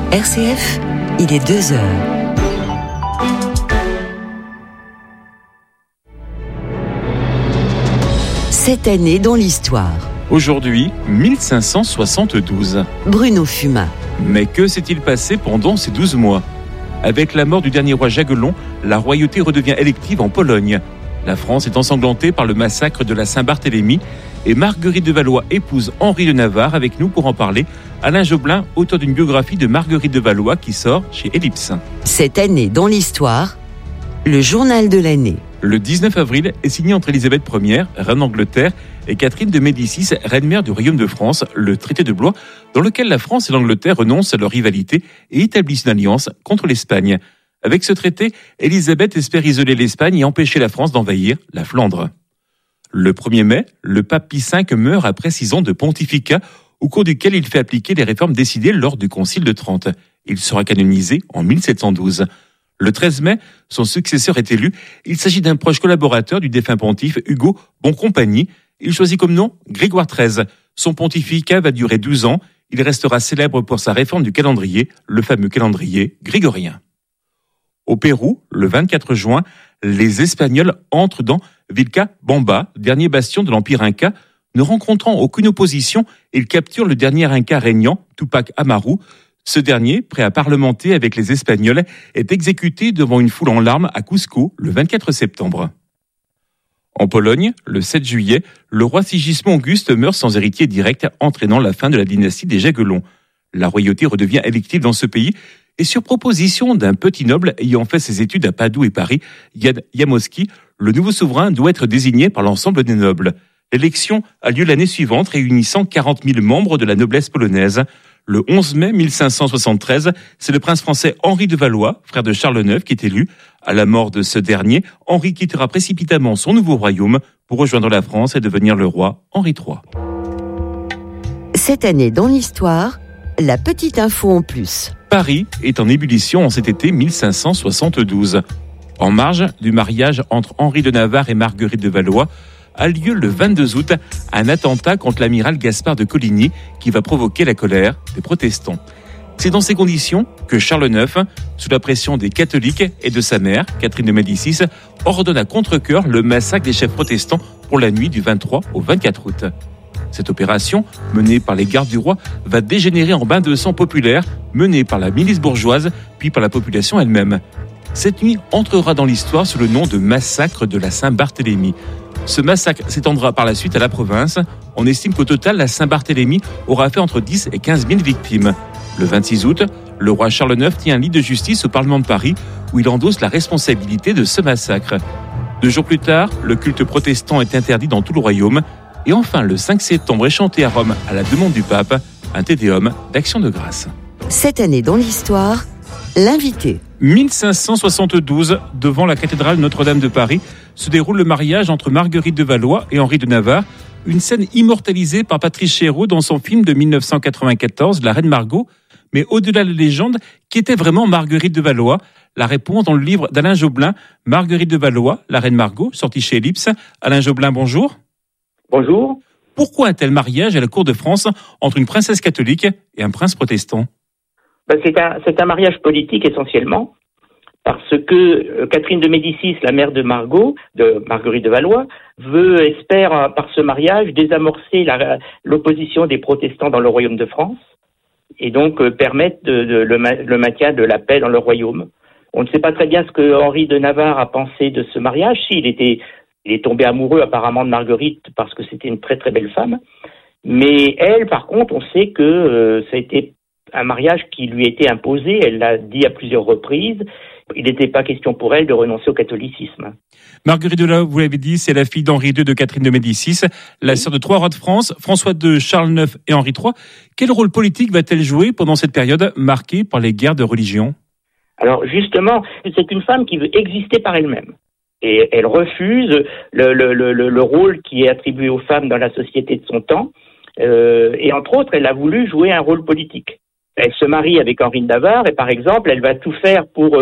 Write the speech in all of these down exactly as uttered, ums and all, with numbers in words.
R C F, il est deux heures. Cette année dans l'histoire. Aujourd'hui, mille cinq cent soixante-douze. Bruno Fumat. Mais que s'est-il passé pendant ces douze mois ? Avec la mort du dernier roi Jagellon, la royauté redevient élective en Pologne. La France est ensanglantée par le massacre de la Saint-Barthélemy et Marguerite de Valois épouse Henri de Navarre. Avec nous pour en parler, Alain Joblin, auteur d'une biographie de Marguerite de Valois qui sort chez Ellipse. Cette année dans l'histoire, le journal de l'année. Le dix-neuf avril est signé entre Élisabeth Première, reine d'Angleterre, et Catherine de Médicis, reine-mère du Royaume de France, le traité de Blois, dans lequel la France et l'Angleterre renoncent à leur rivalité et établissent une alliance contre l'Espagne. Avec ce traité, Élisabeth espère isoler l'Espagne et empêcher la France d'envahir la Flandre. Le premier mai, le pape Pie cinq meurt après six ans de pontificat, au cours duquel il fait appliquer les réformes décidées lors du Concile de Trente. Il sera canonisé en mille sept cent douze. Le treize mai, son successeur est élu. Il s'agit d'un proche collaborateur du défunt pontife Hugo Boncompagnie. Il choisit comme nom Grégoire treize. Son pontificat va durer douze ans. Il restera célèbre pour sa réforme du calendrier, le fameux calendrier grégorien. Au Pérou, le vingt-quatre juin, les Espagnols entrent dans Vilcabamba, dernier bastion de l'Empire Inca. Ne rencontrant aucune opposition, ils capturent le dernier Inca régnant, Tupac Amaru. Ce dernier, prêt à parlementer avec les Espagnols, est exécuté devant une foule en larmes à Cusco le vingt-quatre septembre. En Pologne, le sept juillet, le roi Sigismond Auguste meurt sans héritier direct, entraînant la fin de la dynastie des Jagellons. La royauté redevient élective dans ce pays, et sur proposition d'un petit noble ayant fait ses études à Padoue et Paris, Jan Jamoski, le nouveau souverain doit être désigné par l'ensemble des nobles. L'élection a lieu l'année suivante, réunissant quarante mille membres de la noblesse polonaise. Le onze mai mille cinq cent soixante-treize, c'est le prince français Henri de Valois, frère de Charles neuf, qui est élu. À la mort de ce dernier, Henri quittera précipitamment son nouveau royaume pour rejoindre la France et devenir le roi Henri trois. Cette année dans l'histoire, la petite info en plus. Paris est en ébullition en cet été mille cinq cent soixante-douze. En marge du mariage entre Henri de Navarre et Marguerite de Valois, a lieu le vingt-deux août un attentat contre l'amiral Gaspard de Coligny qui va provoquer la colère des protestants. C'est dans ces conditions que Charles neuf, sous la pression des catholiques et de sa mère, Catherine de Médicis, ordonne à contre-cœur le massacre des chefs protestants pour la nuit du vingt-trois au vingt-quatre août. Cette opération, menée par les gardes du roi, va dégénérer en bain de sang populaire, menée par la milice bourgeoise, puis par la population elle-même. Cette nuit entrera dans l'histoire sous le nom de massacre de la Saint-Barthélemy. Ce massacre s'étendra par la suite à la province. On estime qu'au total, la Saint-Barthélemy aura fait entre dix et quinze mille victimes. Le vingt-six août, le roi Charles neuf tient un lit de justice au Parlement de Paris où il endosse la responsabilité de ce massacre. Deux jours plus tard, le culte protestant est interdit dans tout le royaume. Et enfin, le cinq septembre est chanté à Rome à la demande du pape, un tédéum d'action de grâce. Cette année dans l'histoire, l'invité. mille cinq cent soixante-douze, devant la cathédrale Notre-Dame de Paris, se déroule le mariage entre Marguerite de Valois et Henri de Navarre, une scène immortalisée par Patrice Chéreau dans son film de dix-neuf cent quatre-vingt-quatorze, La Reine Margot. Mais au-delà de la légende, qui était vraiment Marguerite de Valois ? La réponse dans le livre d'Alain Joblin, Marguerite de Valois, La Reine Margot, sorti chez Ellipse. Alain Joblin, bonjour. Bonjour. Pourquoi un tel mariage à la cour de France entre une princesse catholique et un prince protestant ? Ben, c'est un, c'est un mariage politique essentiellement, parce que euh, Catherine de Médicis, la mère de Margot, de Marguerite de Valois, veut, espère euh, par ce mariage désamorcer la, l'opposition des protestants dans le royaume de France, et donc euh, permettre de, de, le, le maintien de la paix dans le royaume. On ne sait pas très bien ce que Henri de Navarre a pensé de ce mariage, s'il était, il est tombé amoureux apparemment de Marguerite parce que c'était une très très belle femme, mais elle, par contre, on sait que euh, ça a été un mariage qui lui était imposé, elle l'a dit à plusieurs reprises. Il n'était pas question pour elle de renoncer au catholicisme. Marguerite de Valois, vous l'avez dit, c'est la fille d'Henri deux de Catherine de Médicis, la sœur de trois rois de France, François deux, Charles neuf et Henri trois. Quel rôle politique va-t-elle jouer pendant cette période marquée par les guerres de religion ? Alors justement, c'est une femme qui veut exister par elle-même. Et elle refuse le, le, le, le rôle qui est attribué aux femmes dans la société de son temps. Euh, et entre autres, elle a voulu jouer un rôle politique. Elle se marie avec Henri de Navarre et par exemple, elle va tout faire pour euh,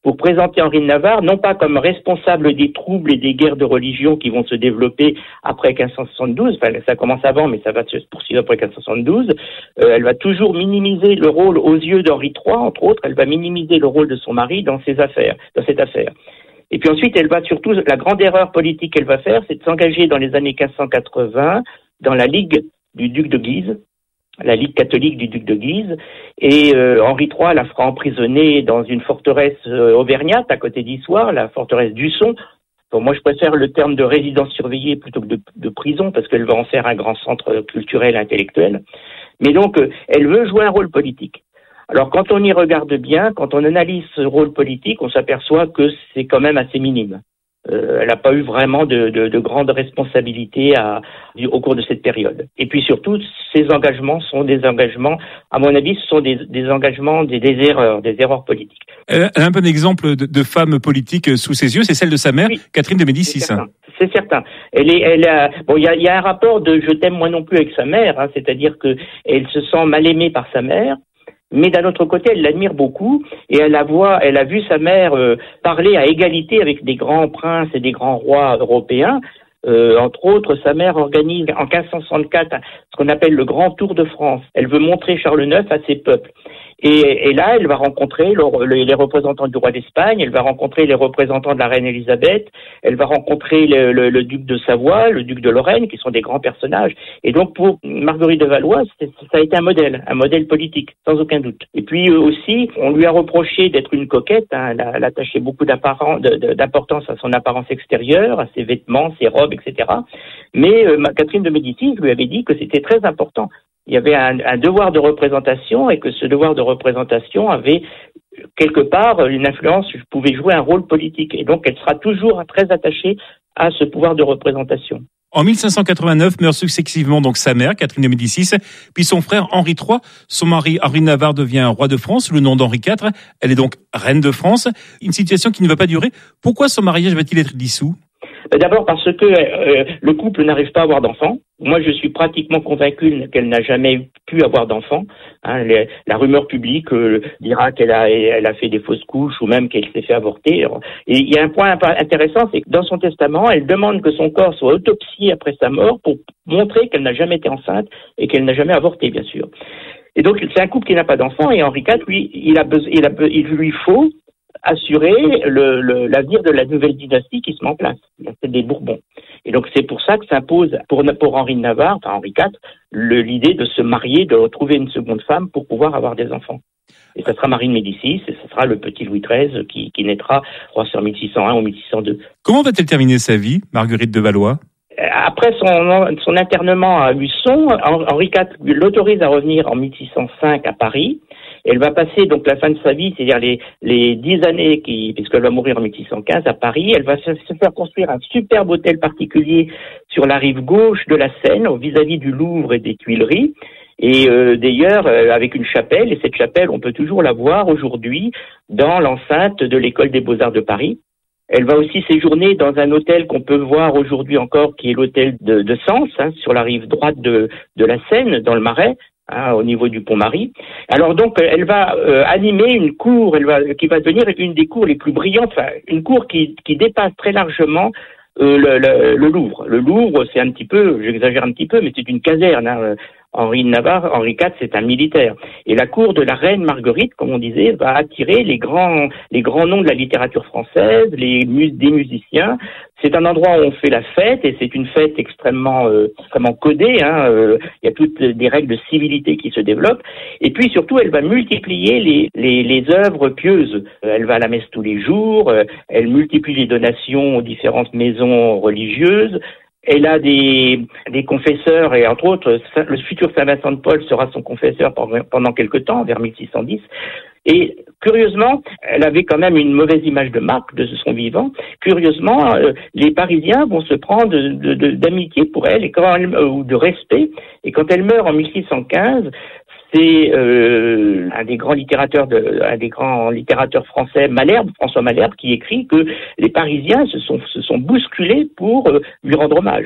pour présenter Henri de Navarre, non pas comme responsable des troubles et des guerres de religion qui vont se développer après quinze cent soixante-douze, enfin ça commence avant mais ça va se poursuivre après quinze cent soixante-douze, euh, elle va toujours minimiser le rôle aux yeux d'Henri trois, entre autres, elle va minimiser le rôle de son mari dans ces affaires, dans cette affaire. Et puis ensuite, elle va surtout, la grande erreur politique qu'elle va faire, c'est de s'engager dans les années quinze cent quatre-vingts dans la Ligue du duc de Guise, la Ligue catholique du duc de Guise, et euh, Henri trois la fera emprisonner dans une forteresse euh, auvergnate à côté d'Issoire, la forteresse d'Usson. Bon, moi, je préfère le terme de résidence surveillée plutôt que de, de prison, parce qu'elle va en faire un grand centre culturel et intellectuel. Mais donc, euh, elle veut jouer un rôle politique. Alors, quand on y regarde bien, quand on analyse ce rôle politique, on s'aperçoit que c'est quand même assez minime. Euh, elle n'a pas eu vraiment de, de, de grandes responsabilités à, au cours de cette période. Et puis surtout, ces engagements sont des engagements, à mon avis, ce sont des, des engagements, des, des erreurs, des erreurs politiques. Elle a un bon exemple de, de femme politique sous ses yeux, c'est celle de sa mère, oui, Catherine de Médicis. C'est certain. C'est certain. Elle est, elle a, bon, il y a, y a un rapport de je t'aime moi non plus avec sa mère, hein, c'est-à-dire que elle se sent mal aimée par sa mère. Mais d'un autre côté, elle l'admire beaucoup et elle la voit, elle a vu sa mère euh, parler à égalité avec des grands princes et des grands rois européens. Euh, entre autres, sa mère organise en quinze cent soixante-quatre ce qu'on appelle le Grand Tour de France. Elle veut montrer Charles neuf à ses peuples. Et, et là, elle va rencontrer le, le, les représentants du roi d'Espagne, elle va rencontrer les représentants de la reine Élisabeth, elle va rencontrer le, le, le duc de Savoie, le duc de Lorraine, qui sont des grands personnages. Et donc, pour Marguerite de Valois, ça a été un modèle, un modèle politique, sans aucun doute. Et puis euh, aussi, on lui a reproché d'être une coquette, hein, elle, a, elle attachait beaucoup d'importance à son apparence extérieure, à ses vêtements, ses robes, et cetera. Mais euh, Catherine de Médicis lui avait dit que c'était très important. Il y avait un, un devoir de représentation et que ce devoir de représentation avait quelque part une influence, pouvait jouer un rôle politique. Et donc elle sera toujours très attachée à ce pouvoir de représentation. En mille cinq cent quatre-vingt-neuf meurt successivement donc sa mère, Catherine de Médicis, puis son frère Henri trois. Son mari Henri de Navarre devient roi de France sous le nom d'Henri quatre. Elle est donc reine de France. Une situation qui ne va pas durer. Pourquoi son mariage va-t-il être dissous ? D'abord parce que euh, le couple n'arrive pas à avoir d'enfants. Moi, je suis pratiquement convaincu qu'elle n'a jamais pu avoir d'enfants. Hein, les, la rumeur publique euh, dira qu'elle a, elle a fait des fausses couches ou même qu'elle s'est fait avorter. Et il y a un point intéressant, c'est que dans son testament, elle demande que son corps soit autopsié après sa mort pour montrer qu'elle n'a jamais été enceinte et qu'elle n'a jamais avorté, bien sûr. Et donc, c'est un couple qui n'a pas d'enfants et Henri quatre, lui, il, a besoin, il, a, il lui faut assurer le, le, l'avenir de la nouvelle dynastie qui se met en place, c'est des Bourbons. Et donc c'est pour ça que s'impose pour, pour Henri de Navarre, enfin Henri quatre, le, l'idée de se marier, de retrouver une seconde femme pour pouvoir avoir des enfants. Et ça sera Marie de Médicis, et ça sera le petit Louis treize qui, qui naîtra en mille six cent un ou mille six cent deux. Comment va-t-elle terminer sa vie, Marguerite de Valois ? Après son, son internement à Luçon, Henri quatre l'autorise à revenir en mille six cent cinq à Paris. Elle va passer donc la fin de sa vie, c'est-à-dire les, les dix années, qui, puisqu'elle va mourir en mille six cent quinze à Paris. Elle va se, se faire construire un superbe hôtel particulier sur la rive gauche de la Seine, vis-à-vis du Louvre et des Tuileries. Et euh, d'ailleurs, euh, avec une chapelle, et cette chapelle, on peut toujours la voir aujourd'hui dans l'enceinte de l'École des Beaux-Arts de Paris. Elle va aussi séjourner dans un hôtel qu'on peut voir aujourd'hui encore, qui est l'hôtel de, de Sens, hein, sur la rive droite de, de la Seine, dans le Marais, hein, au niveau du Pont-Marie. Alors donc, elle va euh, animer une cour, elle va, qui va devenir une des cours les plus brillantes, enfin, une cour qui, qui dépasse très largement euh, le, le, le Louvre. Le Louvre, c'est un petit peu, j'exagère un petit peu, mais c'est une caserne, hein. Henri de Navarre, Henri quatre, c'est un militaire. Et la cour de la reine Marguerite, comme on disait, va attirer les grands, les grands noms de la littérature française, les mus- des musiciens. C'est un endroit où on fait la fête, et c'est une fête extrêmement, euh, extrêmement codée, hein. Euh, il y a toutes des règles de civilité qui se développent. Et puis surtout, elle va multiplier les, les, les œuvres pieuses. Euh, elle va à la messe tous les jours, euh, elle multiplie les donations aux différentes maisons religieuses. Elle a des, des confesseurs, et entre autres, le futur Saint Vincent de Paul sera son confesseur pendant quelque temps, vers mille six cent dix. Et curieusement, elle avait quand même une mauvaise image de marque de son vivant. Curieusement, euh, les Parisiens vont se prendre de, de, de, d'amitié pour elle, et quand elle, euh, ou de respect. Et quand elle meurt en mille six cent quinze, c'est euh, un des grands littérateurs de, un des grands littérateurs français, Malherbe, François Malherbe, qui écrit que les Parisiens se sont se sont bousculés pour euh, lui rendre hommage.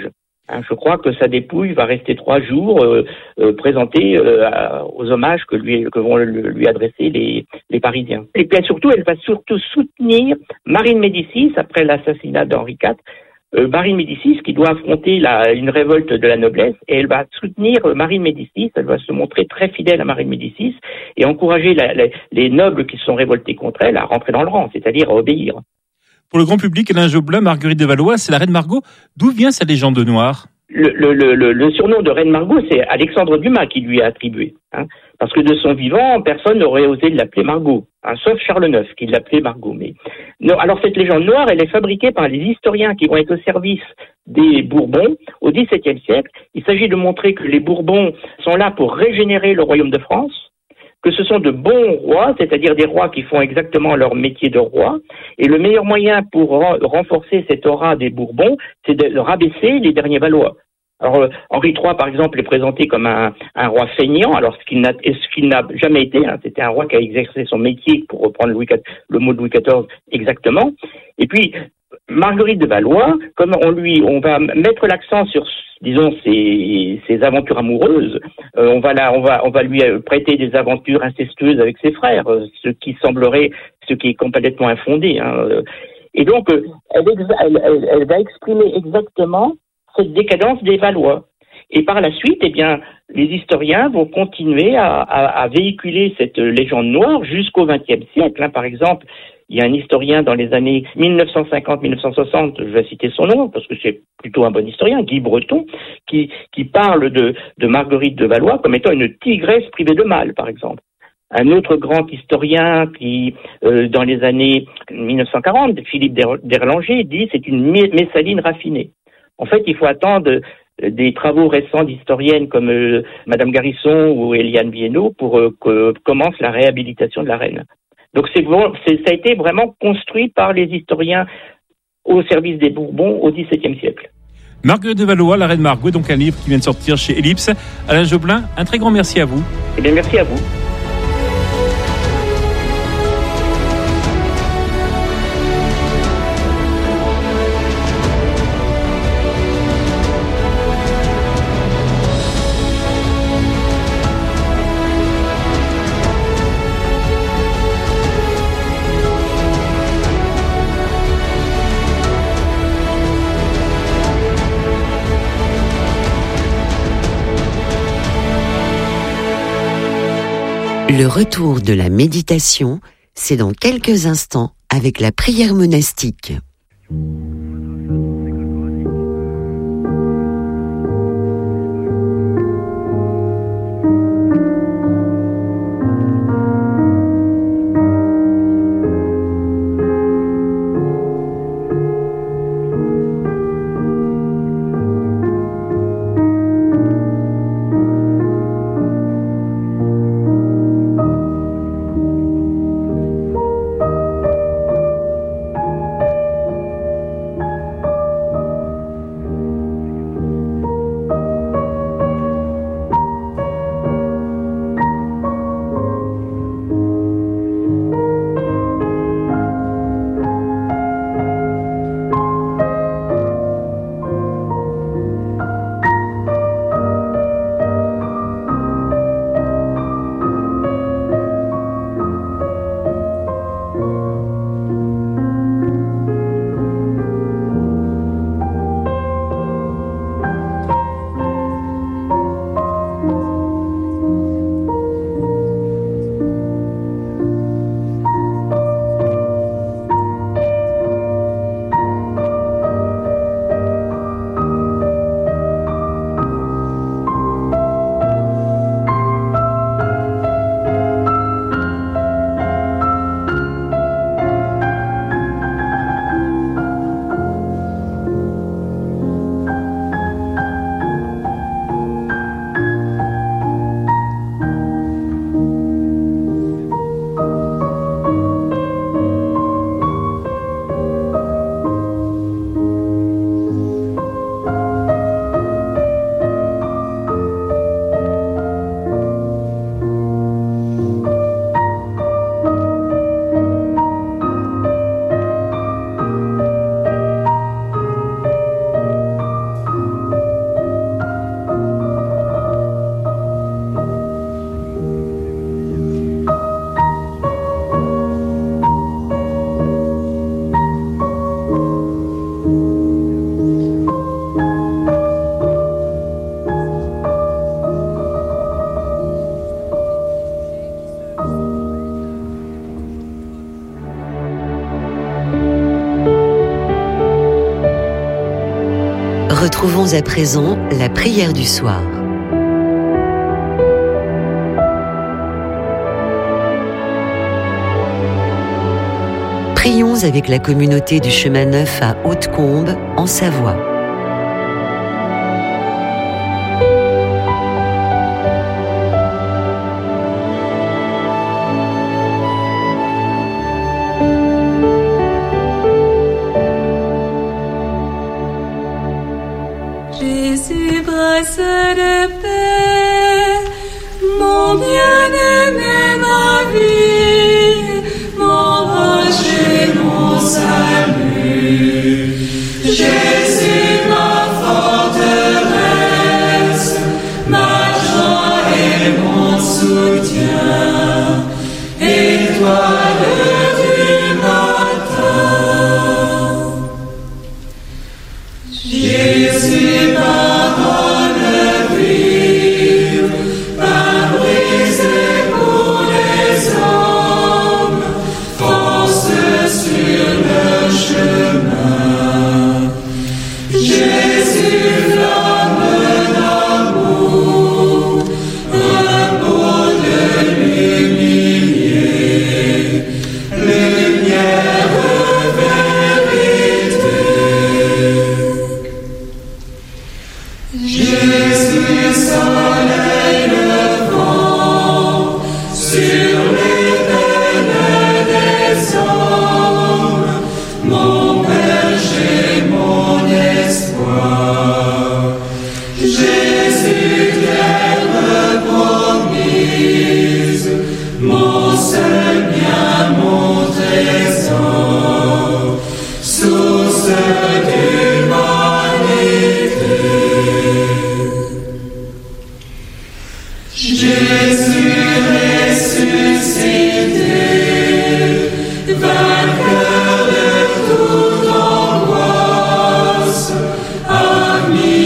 Hein, je crois que sa dépouille va rester trois jours euh, euh, présentée euh, à, aux hommages que lui que vont le, lui adresser les, les Parisiens. Et puis surtout, elle va surtout soutenir Marie de Médicis après l'assassinat d'Henri quatre. Euh, Marie de Médicis qui doit affronter la, une révolte de la noblesse, et elle va soutenir euh, Marie de Médicis. Elle va se montrer très fidèle à Marie de Médicis et encourager la, la, les nobles qui se sont révoltés contre elle à rentrer dans le rang, c'est-à-dire à obéir. Pour le grand public, Alain Joblin, Marguerite de Valois, c'est la reine Margot. D'où vient sa légende noire ? Le, le, le, le surnom de Reine Margot, c'est Alexandre Dumas qui lui a attribué. Hein, parce que de son vivant, personne n'aurait osé l'appeler Margot, hein, sauf Charles neuf qui l'appelait Margot. Mais non, alors cette légende noire, elle est fabriquée par les historiens qui vont être au service des Bourbons au dix-septième siècle. Il s'agit de montrer que les Bourbons sont là pour régénérer le royaume de France, que ce sont de bons rois, c'est-à-dire des rois qui font exactement leur métier de roi. Et le meilleur moyen pour renforcer cette aura des Bourbons, c'est de rabaisser les derniers Valois. Alors, euh, Henri trois, par exemple, est présenté comme un, un roi feignant, alors ce qu'il n'a, ce qu'il n'a jamais été. Hein, c'était un roi qui a exercé son métier, pour reprendre Louis quatorze, le mot de Louis quatorze exactement. Et puis, Marguerite de Valois, comme on lui, on va mettre l'accent sur, disons, ses, ses aventures amoureuses. Euh, on va la, on va, on va lui prêter des aventures incestueuses avec ses frères, euh, ce qui semblerait, ce qui est complètement infondé. Hein. Et donc, euh, elle, elle, elle, elle va exprimer exactement cette décadence des Valois. Et par la suite, eh bien, les historiens vont continuer à, à, à véhiculer cette légende noire jusqu'au vingtième siècle. Hein. Par exemple, il y a un historien dans les années dix-neuf cent cinquante à dix-neuf cent soixante, je vais citer son nom parce que c'est plutôt un bon historien, Guy Breton, qui, qui parle de, de Marguerite de Valois comme étant une tigresse privée de mâle, par exemple. Un autre grand historien qui, euh, dans les années dix-neuf cent quarante, Philippe d'Erlanger, dit c'est une Messaline raffinée. En fait, il faut attendre des travaux récents d'historiennes comme euh, Madame Garisson ou Eliane Viennot pour euh, que commence la réhabilitation de la reine. Donc c'est, c'est, ça a été vraiment construit par les historiens au service des Bourbons au dix-septième siècle. Marguerite de Valois, la reine Margot, donc un livre qui vient de sortir chez Ellipse. Alain Joblin, un très grand merci à vous. Eh bien, merci à vous. Le retour de la méditation, c'est dans quelques instants avec la prière monastique. Retrouvons à présent la prière du soir. Prions avec la communauté du Chemin Neuf à Hautecombe, en Savoie. Jésus, brasse de paix, mon bien-aimé, ma vie, mon rocher, mon salut. Jésus, ma forteresse, ma joie et mon soutien, étoile du matin. Jésus, parole vive, pain brisé pour les hommes, force sur le chemin. Jésus, flamme d'amour, repos de l'humilié, lumière vérité. Jésus, soleil levant sur les peines des hommes, mon berger, mon espoir. Jésus, terre promise, mon seul bien, mon trésor, source d'humanité. Jésus ressuscité, vainqueur de toute angoisse, ami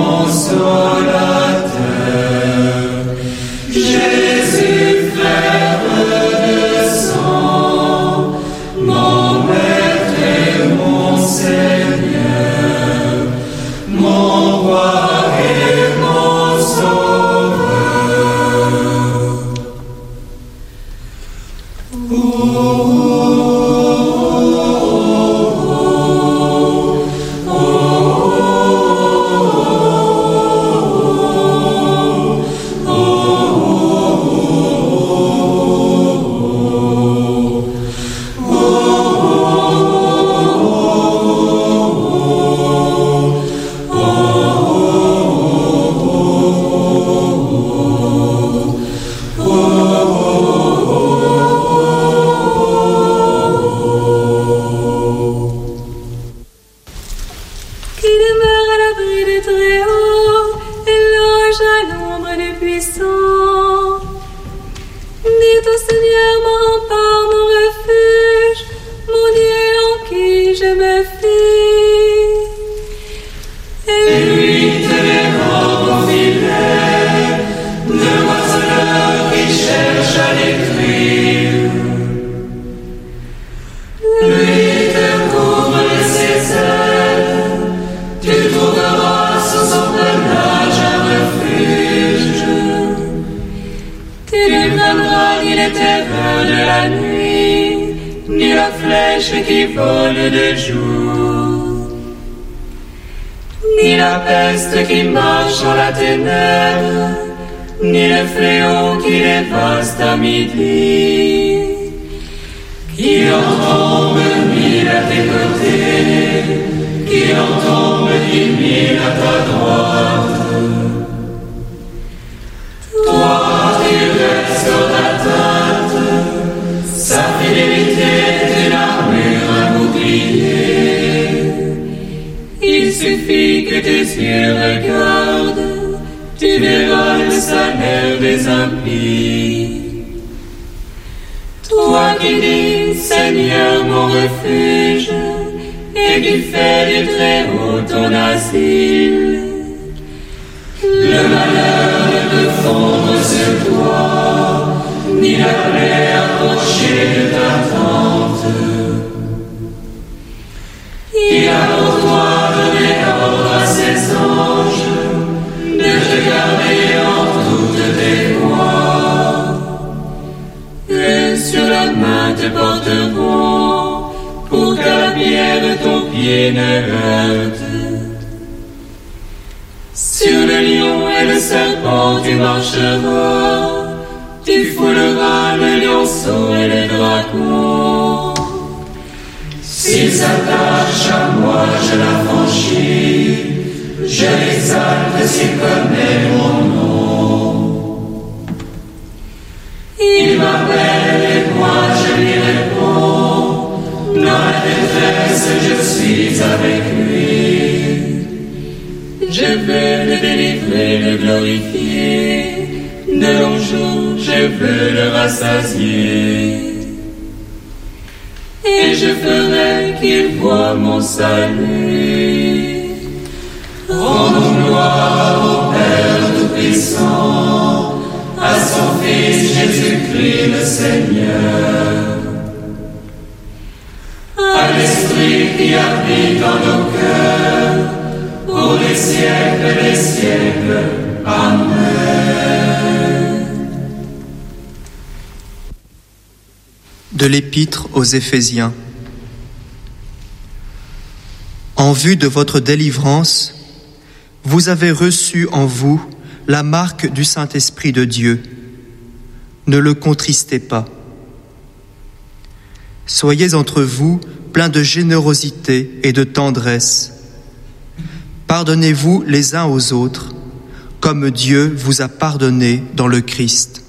consolateur. Jésus, frère de sang, mon maître et mon Seigneur, mon roi et mon sauveur. Qui demeure à l'abri du Très-Haut, et loge à l'ombre du Puissant. Dites au Seigneur, mon rempart, mon refuge, mon Dieu en qui je me fie. Et lui te dévore au filet, demoiselleur qui cherche à l'écrire. Lui te couvre de ses ailes, tu trouveras sous son pelage un refuge. Tu ne craindras ni les terreurs de la nuit, ni la flèche qui vole de jour, ni la peste qui marche dans la ténèbre, ni le fléau qui dévaste à midi. Qu'il en tombe mille à tes côtés, qu'il en tombe dix mille à ta droite. Toi, tu restes hors d'atteinte, sa fidélité est une armure, un bouclier. Il suffit que tes yeux regardent, tu verras le salaire des impies. Toi qui dis, Seigneur mon refuge, et qui fais du Très-Haut ton asile, le malheur ne peut fondre sur toi, ni la plaie approcher de ta tente. Il a pour toi donné ordre à ses sur la main te porteront, pour qu'à la pierre ton pied ne heurte. Sur le lion et le serpent tu marcheras, tu fouleras le lionceau et le dragon. S'ils s'attachent à moi, je l'affranchis, je l'exalte s'il connaît mon nom. Il m'appelle et moi je lui réponds, dans la détresse je suis avec lui. Je veux le délivrer, le glorifier, de longs jours je veux le rassasier. Et je ferai qu'il voie mon salut. Rendons gloire au Père Tout-Puissant, à son Fils Jésus-Christ le Seigneur. À l'Esprit qui habite dans nos cœurs, pour les siècles des siècles. Amen. De l'Épître aux Éphésiens. En vue de votre délivrance, vous avez reçu en vous la marque du Saint-Esprit de Dieu. Ne le contristez pas. Soyez entre vous pleins de générosité et de tendresse. Pardonnez-vous les uns aux autres, comme Dieu vous a pardonné dans le Christ.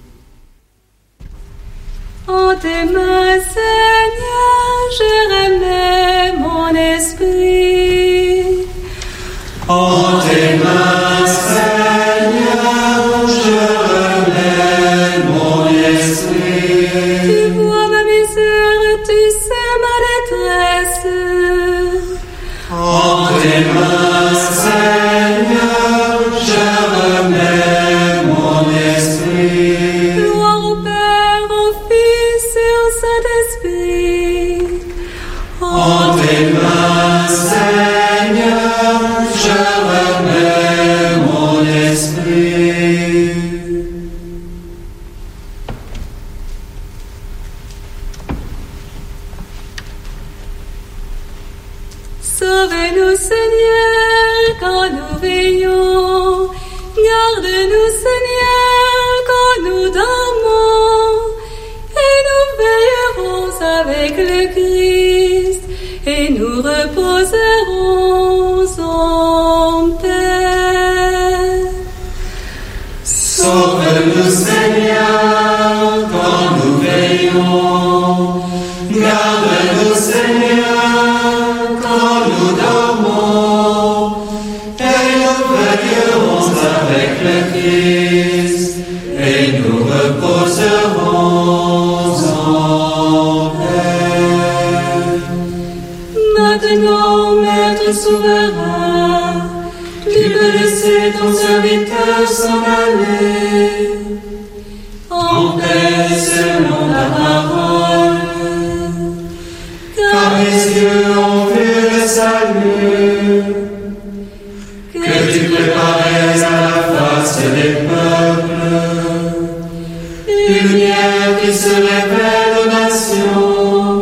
En tes mains, Seigneur, je remets mon esprit. En tes mains, Seigneur, je remets mon esprit. Tu vois ma misère, tu sais ma détresse. En tes mains, Seigneur, je remets mon esprit. Gloire au Père, au Fils et au Saint-Esprit. En tes mains, Seigneur, je remets mon esprit. Sauve-nous, Seigneur, quand nous veillons. Garde-nous, Seigneur, quand nous dormons. Et nous veillerons avec le Christ. Et nous reposerons en paix. Sauve-nous, Seigneur, quand nous veillons. Garde-nous, Seigneur, quand nous dormons. Et nous veillerons avec le Christ. Et nous reposerons en paix. Maintenant, Maître souverain, tu peux laisser ton serviteur s'en aller. En paix selon ta parole. Car mes yeux ont vu le salut que tu préparais à la face des peuples, lumière qui se révèle aux nations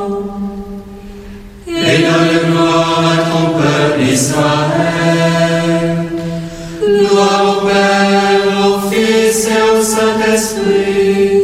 et donne gloire à ton peuple Israël. Gloire au Père, au Fils et au Saint-Esprit,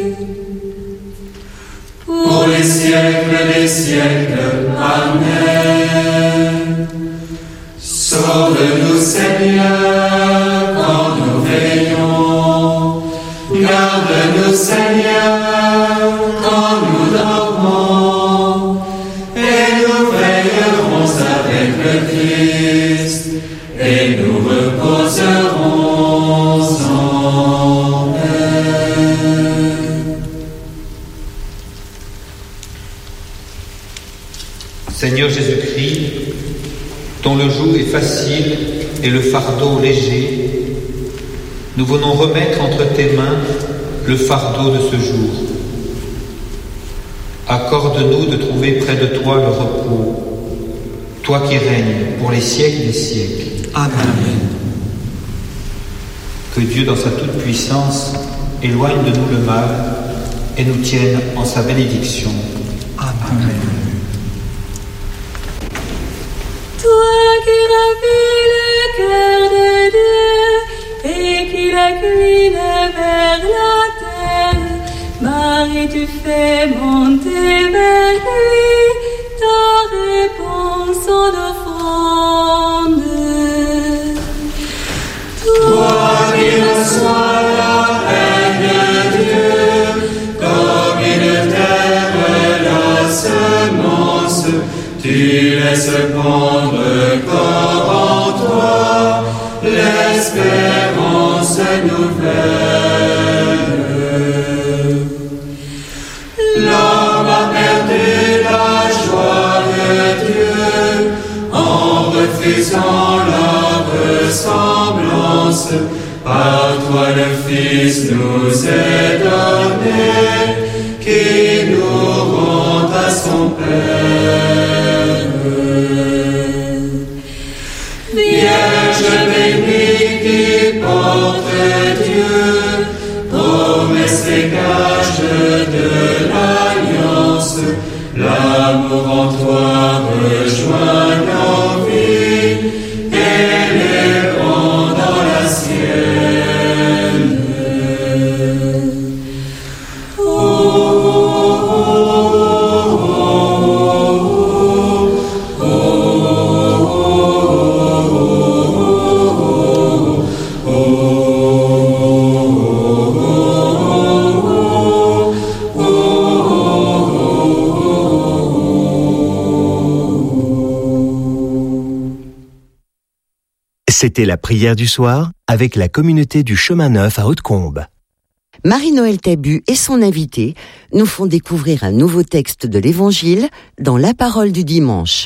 pour les siècles des siècles. Amen. Sauve-nous, Seigneur, quand nous veillons. Garde-nous, Seigneur, quand nous dormons. Et nous veillerons avec le Christ. Et nous reposerons en paix. Seigneur Jésus-Christ, dont le joug est facile et le fardeau léger, nous venons remettre entre tes mains le fardeau de ce jour. Accorde-nous de trouver près de toi le repos, toi qui règnes pour les siècles des siècles. Amen. Que Dieu, dans sa toute-puissance, éloigne de nous le mal et nous tienne en sa bénédiction. Amen. Toi qui ravis le cœur de Dieu et qui l'incline vers la terre, Marie, tu fais monter vers lui ta réponse en offrande. Toi qui reçois la haine de Dieu, comme une terre la semence, tu laisses pondre corps en toi l'espérance nouvelle. L'homme a perdu la joie de Dieu en refusant la ressemblance. Par toi le Fils nous est donné, qui nous rend à son Père. Vierge bénie qui porte Dieu, promesse et gage de l'alliance, l'amour en toi rejoint nos vies et les rend dans la sienne. Oh, oh, oh, oh, oh, C'était la prière du soir avec la communauté du Chemin Neuf à Hautecombe. Marie-Noël Tabu et son invité nous font découvrir un nouveau texte de l'Évangile dans La Parole du dimanche.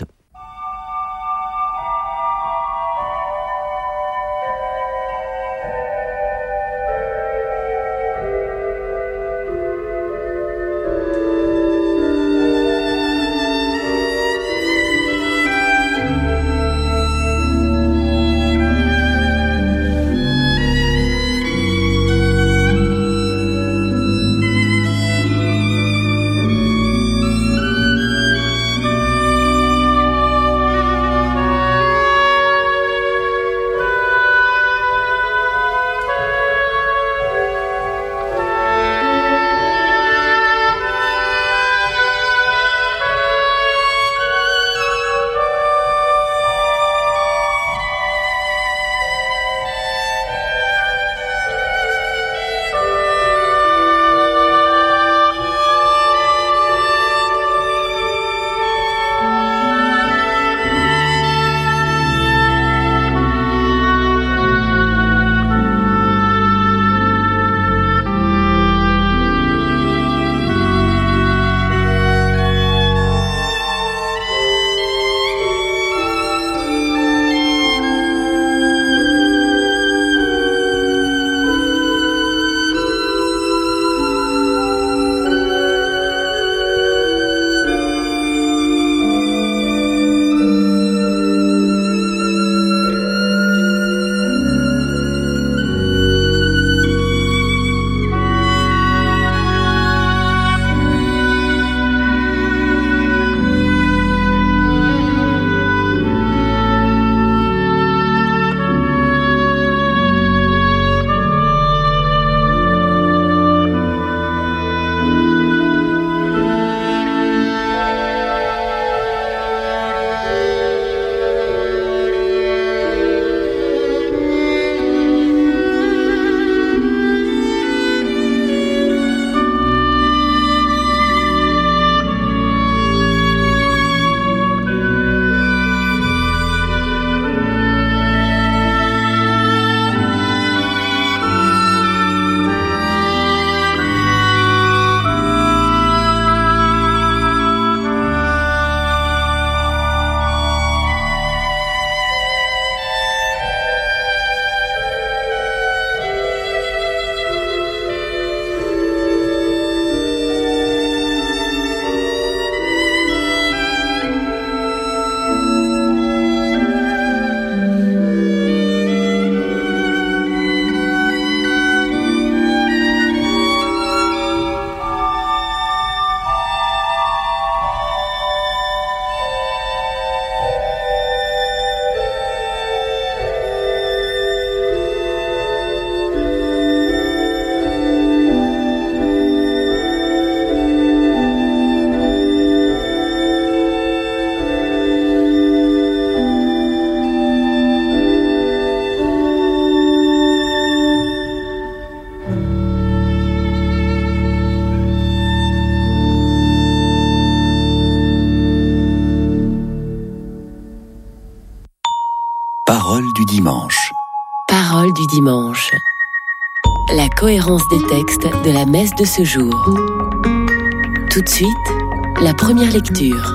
dimanche. Parole du dimanche. La cohérence des textes de la messe de ce jour. Tout de suite, la première lecture.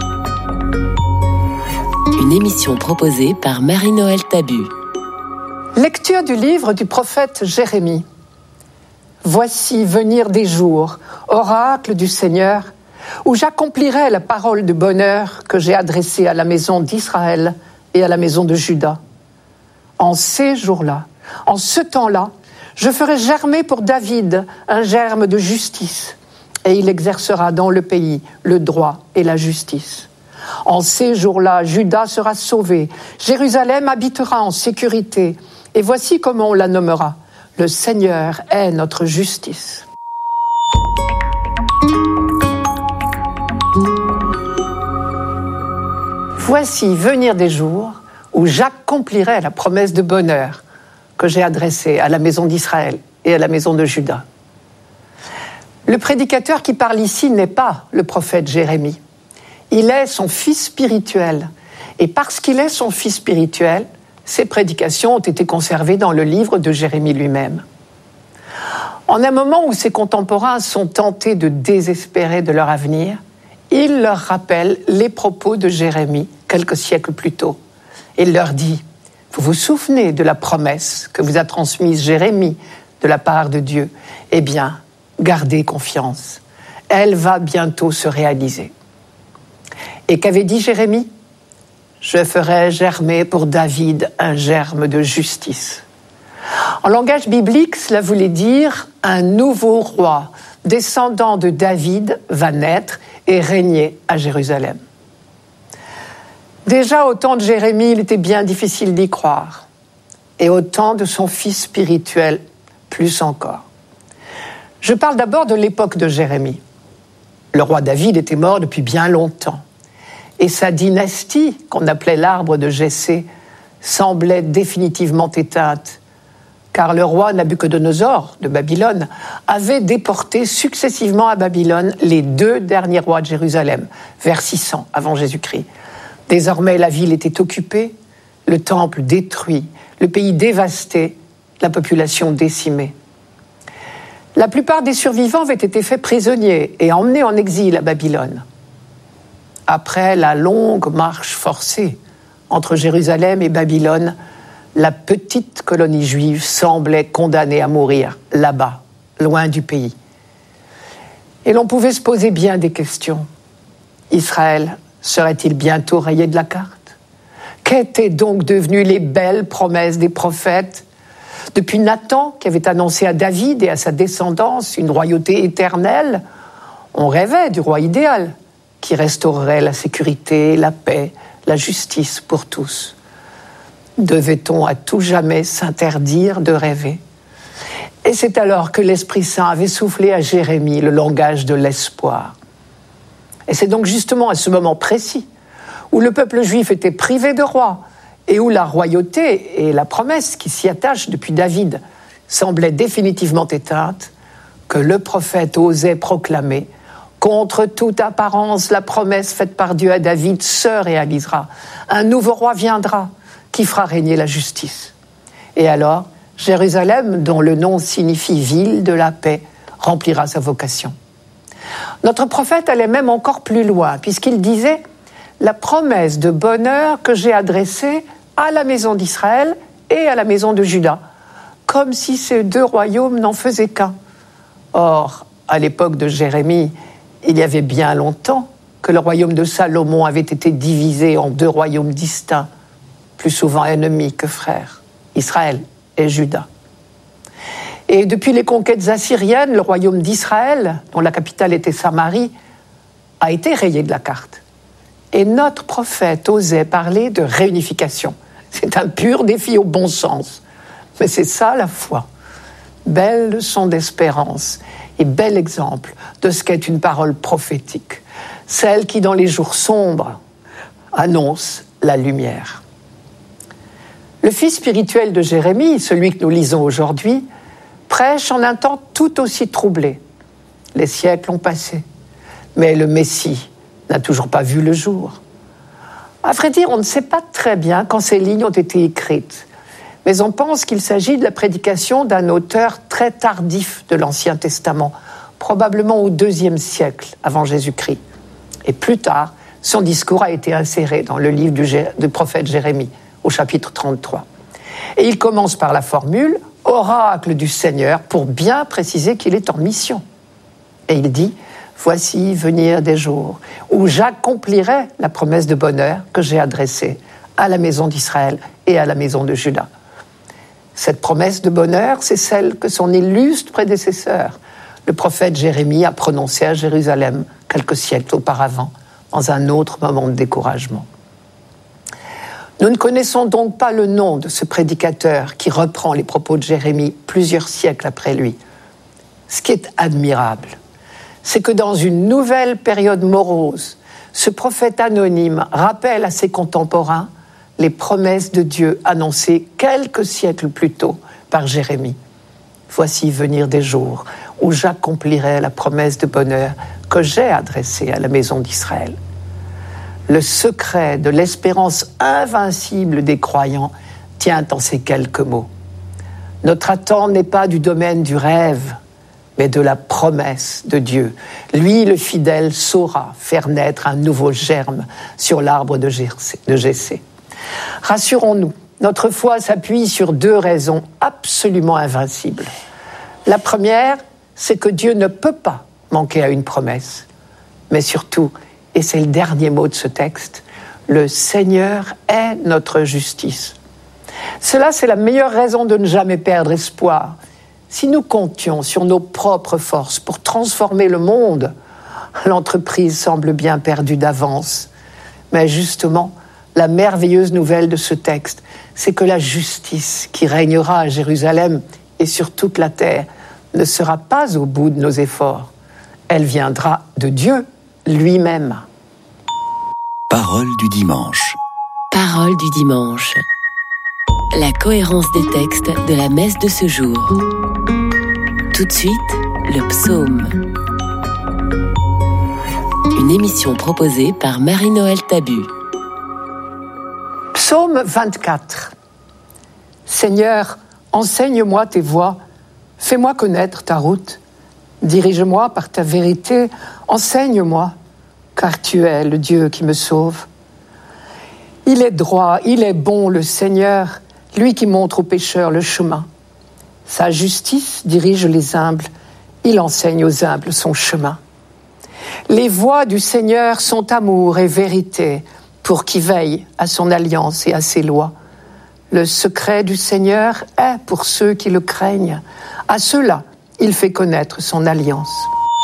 Une émission proposée par Marie-Noël Tabu. Lecture du livre du prophète Jérémie. Voici venir des jours, oracle du Seigneur, où j'accomplirai la parole de bonheur que j'ai adressée à la maison d'Israël et à la maison de Juda. En ces jours-là, en ce temps-là, je ferai germer pour David un germe de justice, et il exercera dans le pays le droit et la justice. En ces jours-là, Juda sera sauvé, Jérusalem habitera en sécurité, et voici comment on la nommera. Le Seigneur est notre justice. Voici venir des jours où j'accomplirai la promesse de bonheur que j'ai adressée à la maison d'Israël et à la maison de Juda. Le prédicateur qui parle ici n'est pas le prophète Jérémie. Il est son fils spirituel. Et parce qu'il est son fils spirituel, ses prédications ont été conservées dans le livre de Jérémie lui-même. En un moment où ses contemporains sont tentés de désespérer de leur avenir, il leur rappelle les propos de Jérémie quelques siècles plus tôt. Il leur dit « Vous vous souvenez de la promesse que vous a transmise Jérémie de la part de Dieu ? Eh bien, gardez confiance. Elle va bientôt se réaliser. » Et qu'avait dit Jérémie ? « Je ferai germer pour David un germe de justice. » En langage biblique, cela voulait dire « un nouveau roi, descendant de David, va naître et régner à Jérusalem. » Déjà, au temps de Jérémie, il était bien difficile d'y croire. Et au temps de son fils spirituel, plus encore. Je parle d'abord de l'époque de Jérémie. Le roi David était mort depuis bien longtemps. Et sa dynastie, qu'on appelait l'arbre de Jessé, semblait définitivement éteinte, car le roi Nabuchodonosor de Babylone avait déporté successivement à Babylone les deux derniers rois de Jérusalem, vers six cents avant Jésus-Christ. Désormais, la ville était occupée, le temple détruit, le pays dévasté, la population décimée. La plupart des survivants avaient été faits prisonniers et emmenés en exil à Babylone. Après la longue marche forcée entre Jérusalem et Babylone, la petite colonie juive semblait condamnée à mourir là-bas, loin du pays. Et l'on pouvait se poser bien des questions. Israël serait-il bientôt rayé de la carte ? Qu'étaient donc devenues les belles promesses des prophètes ? Depuis Nathan, qui avait annoncé à David et à sa descendance une royauté éternelle, on rêvait du roi idéal, qui restaurerait la sécurité, la paix, la justice pour tous. Devait-on à tout jamais s'interdire de rêver ? Et c'est alors que l'Esprit Saint avait soufflé à Jérémie le langage de l'espoir. Et c'est donc justement à ce moment précis, où le peuple juif était privé de roi, et où la royauté et la promesse qui s'y attachent depuis David semblaient définitivement éteintes, que le prophète osait proclamer contre toute apparence, la promesse faite par Dieu à David se réalisera. Un nouveau roi viendra qui fera régner la justice. Et alors, Jérusalem, dont le nom signifie ville de la paix, remplira sa vocation. Notre prophète allait même encore plus loin, puisqu'il disait « La promesse de bonheur que j'ai adressée à la maison d'Israël et à la maison de Juda », comme si ces deux royaumes n'en faisaient qu'un. Or, à l'époque de Jérémie, il y avait bien longtemps que le royaume de Salomon avait été divisé en deux royaumes distincts, plus souvent ennemis que frères, Israël et Juda. Et depuis les conquêtes assyriennes, le royaume d'Israël, dont la capitale était Samarie, a été rayé de la carte. Et notre prophète osait parler de réunification. C'est un pur défi au bon sens. Mais c'est ça la foi. Belle leçon d'espérance et bel exemple de ce qu'est une parole prophétique, celle qui, dans les jours sombres, annonce la lumière. Le fils spirituel de Jérémie, celui que nous lisons aujourd'hui, prêche en un temps tout aussi troublé. Les siècles ont passé, mais le Messie n'a toujours pas vu le jour. À vrai dire, on ne sait pas très bien quand ces lignes ont été écrites, mais on pense qu'il s'agit de la prédication d'un auteur très tardif de l'Ancien Testament, probablement au deuxième siècle avant Jésus-Christ. Et plus tard, son discours a été inséré dans le livre du, Gé- du prophète Jérémie, au chapitre trente-trois. Et il commence par la formule « oracle du Seigneur » pour bien préciser qu'il est en mission. Et il dit « voici venir des jours où j'accomplirai la promesse de bonheur que j'ai adressée à la maison d'Israël et à la maison de Juda. » Cette promesse de bonheur, c'est celle que son illustre prédécesseur, le prophète Jérémie, a prononcée à Jérusalem quelques siècles auparavant, dans un autre moment de découragement. Nous ne connaissons donc pas le nom de ce prédicateur qui reprend les propos de Jérémie plusieurs siècles après lui. Ce qui est admirable, c'est que dans une nouvelle période morose, ce prophète anonyme rappelle à ses contemporains les promesses de Dieu annoncées quelques siècles plus tôt par Jérémie. Voici venir des jours où j'accomplirai la promesse de bonheur que j'ai adressée à la maison d'Israël. Le secret de l'espérance invincible des croyants tient en ces quelques mots. Notre attente n'est pas du domaine du rêve, mais de la promesse de Dieu. Lui, le fidèle, saura faire naître un nouveau germe sur l'arbre de Jessé. Rassurons-nous, notre foi s'appuie sur deux raisons absolument invincibles. La première, c'est que Dieu ne peut pas manquer à une promesse. Mais surtout, et c'est le dernier mot de ce texte, le Seigneur est notre justice. Cela, c'est la meilleure raison de ne jamais perdre espoir. Si nous comptions sur nos propres forces pour transformer le monde, l'entreprise semble bien perdue d'avance. Mais justement, la merveilleuse nouvelle de ce texte, c'est que la justice qui régnera à Jérusalem et sur toute la terre ne sera pas au bout de nos efforts. Elle viendra de Dieu lui-même. Parole du dimanche. Parole du dimanche. La cohérence des textes de la messe de ce jour. Tout de suite, le psaume. Une émission proposée par Marie-Noël Tabu. Psaume vingt-quatre. Seigneur, enseigne-moi tes voies, fais-moi connaître ta route. Dirige-moi par ta vérité, enseigne-moi, car tu es le Dieu qui me sauve. Il est droit, il est bon, le Seigneur, lui qui montre aux pécheurs le chemin. Sa justice dirige les humbles, il enseigne aux humbles son chemin. Les voies du Seigneur sont amour et vérité, pour qui veille à son alliance et à ses lois. Le secret du Seigneur est pour ceux qui le craignent. À ceux-là, il fait connaître son alliance.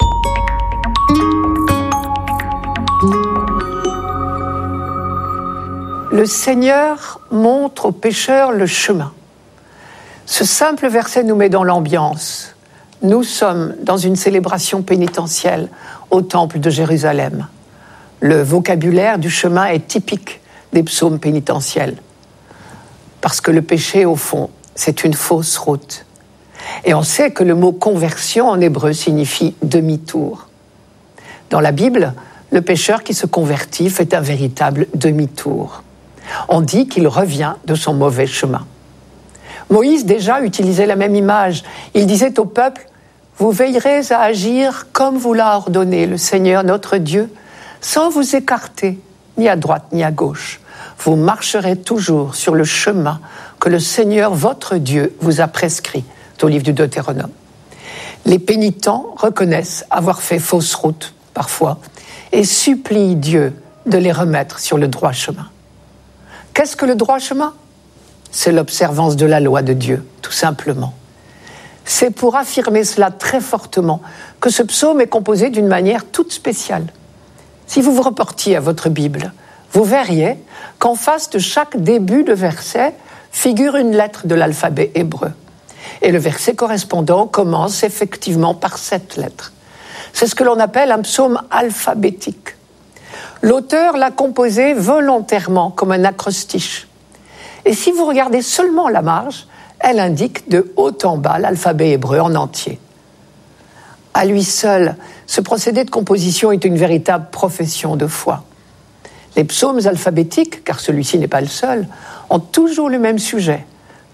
Le Seigneur montre aux pécheurs le chemin. Ce simple verset nous met dans l'ambiance. Nous sommes dans une célébration pénitentielle au temple de Jérusalem. Le vocabulaire du chemin est typique des psaumes pénitentiels. Parce que le péché, au fond, c'est une fausse route. Et on sait que le mot conversion en hébreu signifie demi-tour. Dans la Bible, le pécheur qui se convertit fait un véritable demi-tour. On dit qu'il revient de son mauvais chemin. Moïse déjà utilisait la même image. Il disait au peuple, « Vous veillerez à agir comme vous l'a ordonné le Seigneur notre Dieu, sans vous écarter ni à droite ni à gauche. Vous marcherez toujours sur le chemin que le Seigneur votre Dieu vous a prescrit. » Au livre du Deutéronome. Les pénitents reconnaissent avoir fait fausse route, parfois, et supplient Dieu de les remettre sur le droit chemin. Qu'est-ce que le droit chemin ? C'est l'observance de la loi de Dieu, tout simplement. C'est pour affirmer cela très fortement que ce psaume est composé d'une manière toute spéciale. Si vous vous reportiez à votre Bible, vous verriez qu'en face de chaque début de verset figure une lettre de l'alphabet hébreu. Et le verset correspondant commence effectivement par cette lettre. C'est ce que l'on appelle un psaume alphabétique. L'auteur l'a composé volontairement comme un acrostiche. Et si vous regardez seulement la marge, elle indique de haut en bas l'alphabet hébreu en entier. À lui seul, ce procédé de composition est une véritable profession de foi. Les psaumes alphabétiques, car celui-ci n'est pas le seul, ont toujours le même sujet,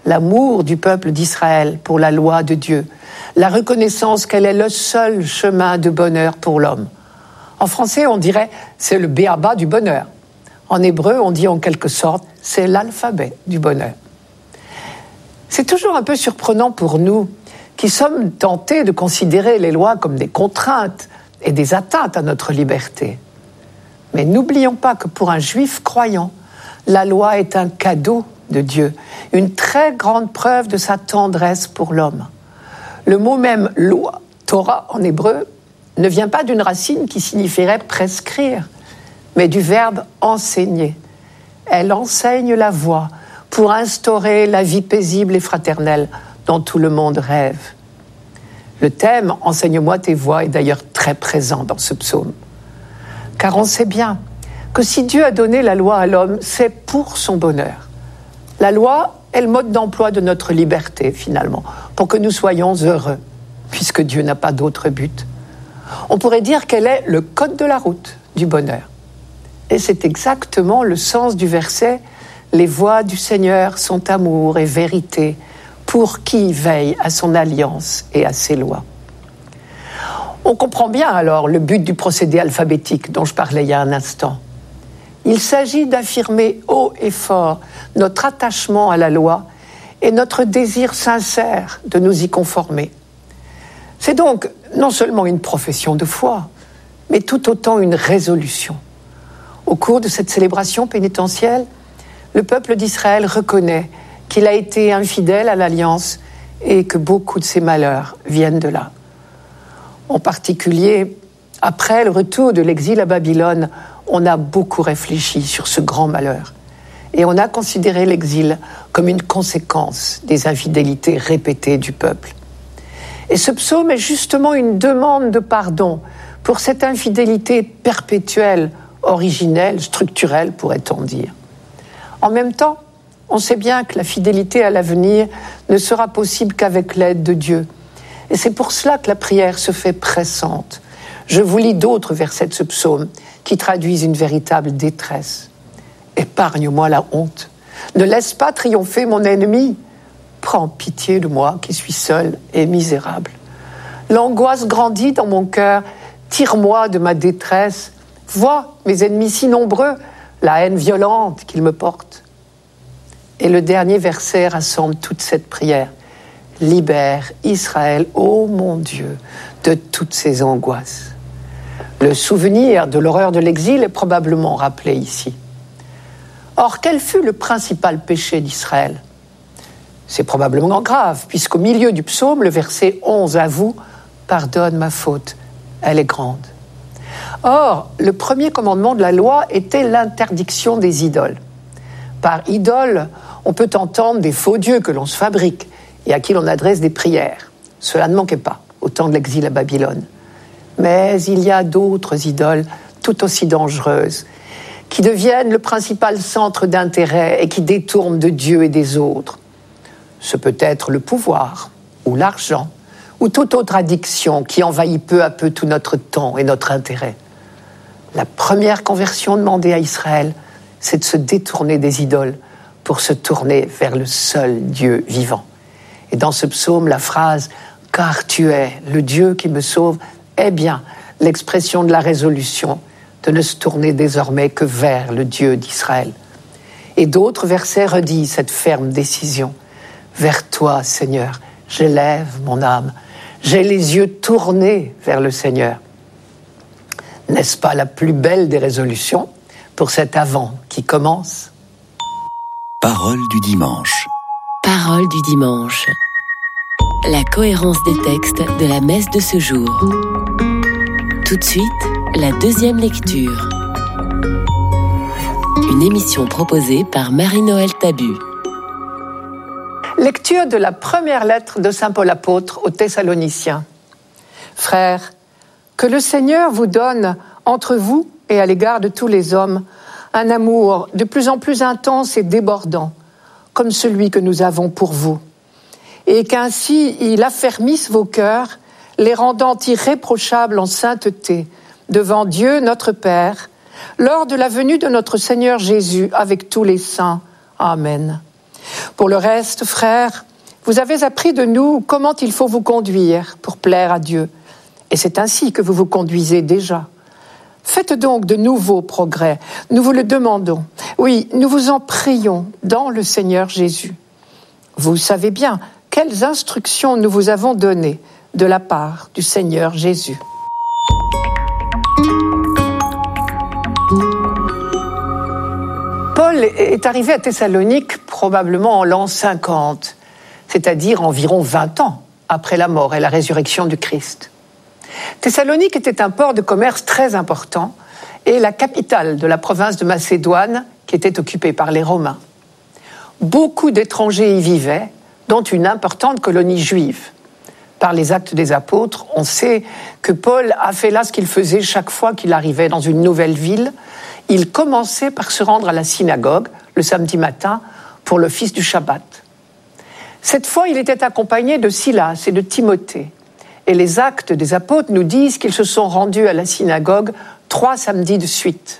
l'amour du peuple d'Israël pour la loi de Dieu, la reconnaissance qu'elle est le seul chemin de bonheur pour l'homme. En français, on dirait c'est le b.a.-ba du bonheur. En hébreu, on dit en quelque sorte c'est l'alphabet du bonheur. C'est toujours un peu surprenant pour nous qui sommes tentés de considérer les lois comme des contraintes et des atteintes à notre liberté. Mais n'oublions pas que pour un juif croyant, la loi est un cadeau de Dieu, une très grande preuve de sa tendresse pour l'homme. Le mot même loi, Torah en hébreu, ne vient pas d'une racine qui signifierait prescrire, mais du verbe enseigner. Elle enseigne la voie pour instaurer la vie paisible et fraternelle dont tout le monde rêve. Le thème « Enseigne-moi tes voies » est d'ailleurs très présent dans ce psaume. Car on sait bien que si Dieu a donné la loi à l'homme, c'est pour son bonheur. La loi est le mode d'emploi de notre liberté, finalement, pour que nous soyons heureux, puisque Dieu n'a pas d'autre but. On pourrait dire qu'elle est le code de la route du bonheur. Et c'est exactement le sens du verset « Les voies du Seigneur sont amour et vérité pour qui veille à son alliance et à ses lois. » On comprend bien alors le but du procédé alphabétique dont je parlais il y a un instant. Il s'agit d'affirmer haut et fort notre attachement à la loi et notre désir sincère de nous y conformer. C'est donc non seulement une profession de foi, mais tout autant une résolution. Au cours de cette célébration pénitentielle, le peuple d'Israël reconnaît qu'il a été infidèle à l'alliance et que beaucoup de ses malheurs viennent de là. En particulier, après le retour de l'exil à Babylone, on a beaucoup réfléchi sur ce grand malheur. Et on a considéré l'exil comme une conséquence des infidélités répétées du peuple. Et ce psaume est justement une demande de pardon pour cette infidélité perpétuelle, originelle, structurelle, pourrait-on dire. En même temps, on sait bien que la fidélité à l'avenir ne sera possible qu'avec l'aide de Dieu. Et c'est pour cela que la prière se fait pressante. Je vous lis d'autres versets de ce psaume qui traduisent une véritable détresse. « Épargne-moi la honte. Ne laisse pas triompher mon ennemi. Prends pitié de moi qui suis seul et misérable. L'angoisse grandit dans mon cœur. Tire-moi de ma détresse. Vois mes ennemis si nombreux, la haine violente qu'ils me portent. » Et le dernier verset rassemble toute cette prière. « Libère Israël, ô mon Dieu, de toutes ces angoisses. » Le souvenir de l'horreur de l'exil est probablement rappelé ici. Or, quel fut le principal péché d'Israël ? C'est probablement grave, puisqu'au milieu du psaume, le verset onze avoue « Pardonne ma faute, elle est grande ». Or, le premier commandement de la loi était l'interdiction des idoles. Par idole, on peut entendre des faux dieux que l'on se fabrique et à qui l'on adresse des prières. Cela ne manquait pas au temps de l'exil à Babylone. Mais il y a d'autres idoles tout aussi dangereuses qui deviennent le principal centre d'intérêt et qui détournent de Dieu et des autres. Ce peut être le pouvoir ou l'argent ou toute autre addiction qui envahit peu à peu tout notre temps et notre intérêt. La première conversion demandée à Israël, c'est de se détourner des idoles pour se tourner vers le seul Dieu vivant. Et dans ce psaume, la phrase « Car tu es le Dieu qui me sauve » est bien l'expression de la résolution de ne se tourner désormais que vers le Dieu d'Israël. Et d'autres versets redisent cette ferme décision. « Vers toi, Seigneur, j'élève mon âme. J'ai les yeux tournés vers le Seigneur. » N'est-ce pas la plus belle des résolutions pour cet Avent qui commence ? Parole du dimanche. Parole du dimanche. La cohérence des textes de la messe de ce jour. Tout de suite, la deuxième lecture. Une émission proposée par Marie-Noël Tabu. Lecture de la première lettre de saint Paul apôtre aux Thessaloniciens. Frères, que le Seigneur vous donne, entre vous et à l'égard de tous les hommes, un amour de plus en plus intense et débordant, comme celui que nous avons pour vous, et qu'ainsi il affermisse vos cœurs, les rendant irréprochables en sainteté, devant Dieu notre Père, lors de la venue de notre Seigneur Jésus avec tous les saints. Amen. Pour le reste, frères, vous avez appris de nous comment il faut vous conduire pour plaire à Dieu. Et c'est ainsi que vous vous conduisez déjà. Faites donc de nouveaux progrès. Nous vous le demandons. Oui, nous vous en prions dans le Seigneur Jésus. Vous savez bien quelles instructions nous vous avons données de la part du Seigneur Jésus. Paul est arrivé à Thessalonique probablement en l'an cinquante, c'est-à-dire environ vingt ans après la mort et la résurrection du Christ. Thessalonique était un port de commerce très important et la capitale de la province de Macédoine qui était occupée par les Romains. Beaucoup d'étrangers y vivaient, dont une importante colonie juive. Par les Actes des Apôtres, on sait que Paul a fait là ce qu'il faisait chaque fois qu'il arrivait dans une nouvelle ville. Il commençait par se rendre à la synagogue le samedi matin pour l'office du Shabbat. Cette fois, il était accompagné de Silas et de Timothée. Et les Actes des Apôtres nous disent qu'ils se sont rendus à la synagogue trois samedis de suite.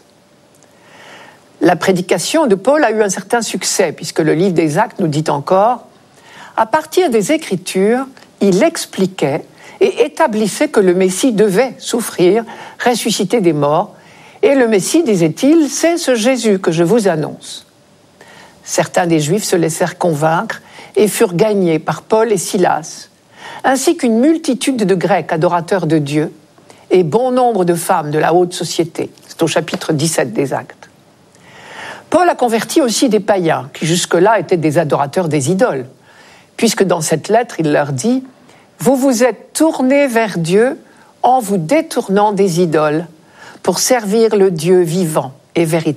La prédication de Paul a eu un certain succès, puisque le livre des Actes nous dit encore « À partir des Écritures, il expliquait et établissait que le Messie devait souffrir, ressusciter des morts, et le Messie, disait-il, c'est ce Jésus que je vous annonce. » Certains des Juifs se laissèrent convaincre et furent gagnés par Paul et Silas, ainsi qu'une multitude de Grecs adorateurs de Dieu et bon nombre de femmes de la haute société. C'est au chapitre dix-sept des Actes. Paul a converti aussi des païens qui jusque-là étaient des adorateurs des idoles, puisque dans cette lettre, il leur dit « Vous vous êtes tournés vers Dieu en vous détournant des idoles pour servir le Dieu vivant et véritable. »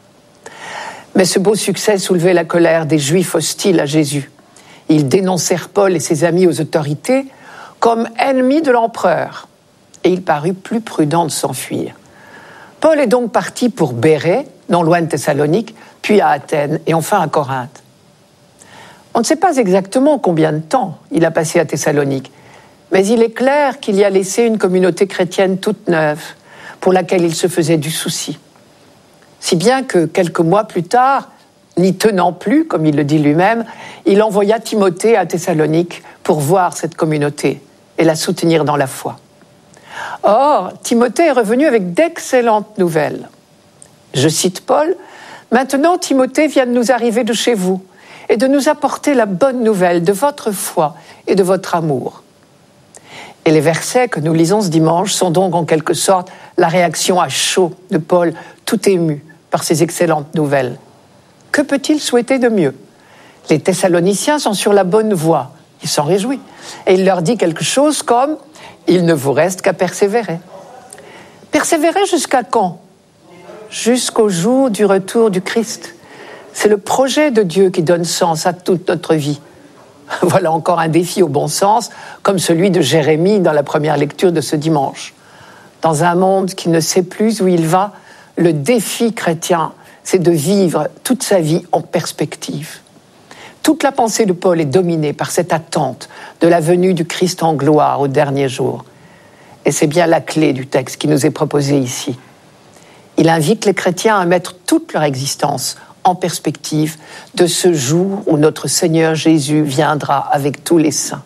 Mais ce beau succès soulevait la colère des Juifs hostiles à Jésus. Ils dénoncèrent Paul et ses amis aux autorités comme ennemis de l'empereur, et il parut plus prudent de s'enfuir. Paul est donc parti pour Bérée, non loin de Thessalonique, puis à Athènes et enfin à Corinthe. On ne sait pas exactement combien de temps il a passé à Thessalonique, mais il est clair qu'il y a laissé une communauté chrétienne toute neuve, pour laquelle il se faisait du souci. Si bien que quelques mois plus tard, n'y tenant plus, comme il le dit lui-même, il envoya Timothée à Thessalonique pour voir cette communauté et la soutenir dans la foi. Or, Timothée est revenu avec d'excellentes nouvelles. Je cite Paul, « Maintenant, Timothée vient de nous arriver de chez vous et de nous apporter la bonne nouvelle de votre foi et de votre amour. » Et les versets que nous lisons ce dimanche sont donc en quelque sorte la réaction à chaud de Paul, tout ému par ces excellentes nouvelles. Que peut-il souhaiter de mieux ? Les Thessaloniciens sont sur la bonne voie, il s'en réjouit. Et il leur dit quelque chose comme « Il ne vous reste qu'à persévérer ». Persévérer jusqu'à quand ? Jusqu'au jour du retour du Christ. C'est le projet de Dieu qui donne sens à toute notre vie. Voilà encore un défi au bon sens, comme celui de Jérémie dans la première lecture de ce dimanche. Dans un monde qui ne sait plus où il va, le défi chrétien, c'est de vivre toute sa vie en perspective. Toute la pensée de Paul est dominée par cette attente de la venue du Christ en gloire au dernier jour. Et c'est bien la clé du texte qui nous est proposé ici. Il invite les chrétiens à mettre toute leur existence en perspective de ce jour où notre Seigneur Jésus viendra avec tous les saints.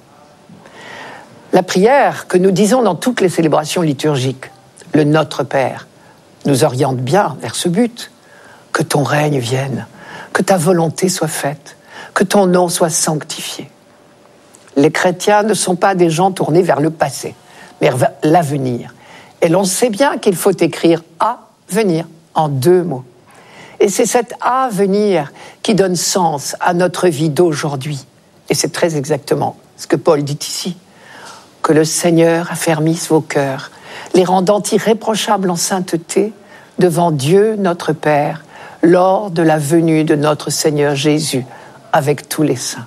La prière que nous disons dans toutes les célébrations liturgiques, le Notre Père, nous oriente bien vers ce but. Que ton règne vienne, que ta volonté soit faite, que ton nom soit sanctifié. Les chrétiens ne sont pas des gens tournés vers le passé, mais vers l'avenir. Et l'on sait bien qu'il faut écrire « à venir » en deux mots. Et c'est cet « à venir » qui donne sens à notre vie d'aujourd'hui. Et c'est très exactement ce que Paul dit ici. Que le Seigneur affermisse vos cœurs, les rendant irréprochables en sainteté devant Dieu notre Père, lors de la venue de notre Seigneur Jésus avec tous les saints.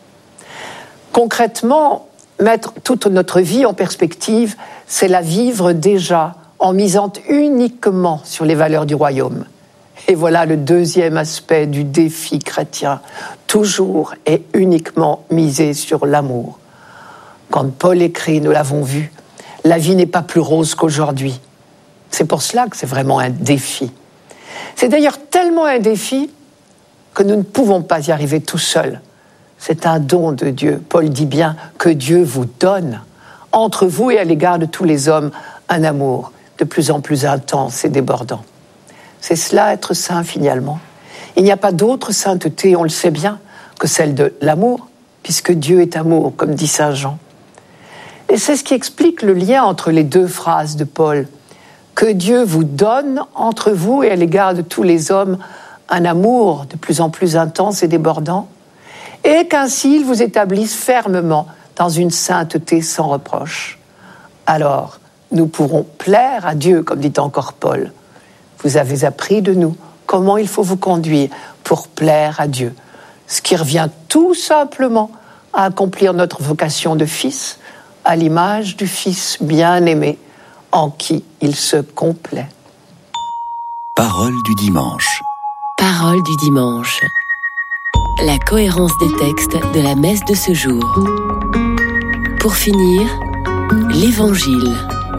Concrètement, mettre toute notre vie en perspective, c'est la vivre déjà en misant uniquement sur les valeurs du royaume. Et voilà le deuxième aspect du défi chrétien, toujours et uniquement misé sur l'amour. Quand Paul écrit, nous l'avons vu, la vie n'est pas plus rose qu'aujourd'hui. C'est pour cela que c'est vraiment un défi. C'est d'ailleurs tellement un défi que nous ne pouvons pas y arriver tout seuls. C'est un don de Dieu. Paul dit bien que Dieu vous donne, entre vous et à l'égard de tous les hommes, un amour de plus en plus intense et débordant. C'est cela être saint finalement. Il n'y a pas d'autre sainteté, on le sait bien, que celle de l'amour, puisque Dieu est amour, comme dit saint Jean. Et c'est ce qui explique le lien entre les deux phrases de Paul. Que Dieu vous donne entre vous et à l'égard de tous les hommes un amour de plus en plus intense et débordant, et qu'ainsi il vous établisse fermement dans une sainteté sans reproche. Alors, nous pourrons plaire à Dieu, comme dit encore Paul. Vous avez appris de nous comment il faut vous conduire pour plaire à Dieu, ce qui revient tout simplement à accomplir notre vocation de fils, à l'image du Fils bien-aimé, en qui il se complaît. Parole du dimanche. Parole du dimanche. La cohérence des textes de la messe de ce jour. Pour finir, l'Évangile.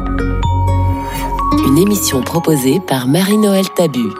Une émission proposée par Marie-Noël Tabu.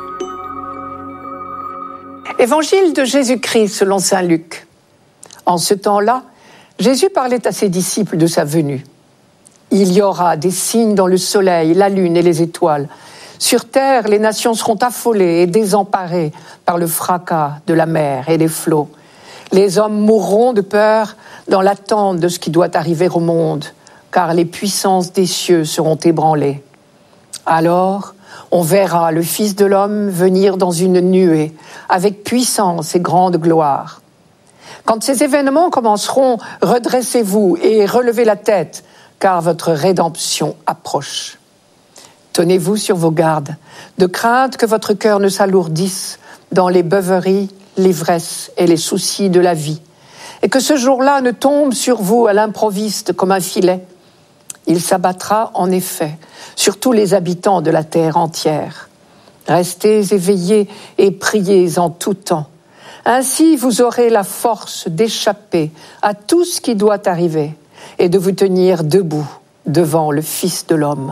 Évangile de Jésus-Christ selon saint Luc. En ce temps-là, Jésus parlait à ses disciples de sa venue. Il y aura des signes dans le soleil, la lune et les étoiles. Sur terre, les nations seront affolées et désemparées par le fracas de la mer et des flots. Les hommes mourront de peur dans l'attente de ce qui doit arriver au monde, car les puissances des cieux seront ébranlées. Alors, on verra le Fils de l'homme venir dans une nuée, avec puissance et grande gloire. Quand ces événements commenceront, redressez-vous et relevez la tête, car votre rédemption approche. Tenez-vous sur vos gardes, de crainte que votre cœur ne s'alourdisse dans les beuveries, l'ivresse et les soucis de la vie, et que ce jour-là ne tombe sur vous à l'improviste comme un filet. Il s'abattra en effet sur tous les habitants de la terre entière. Restez éveillés et priez en tout temps. Ainsi, vous aurez la force d'échapper à tout ce qui doit arriver et de vous tenir debout devant le Fils de l'homme.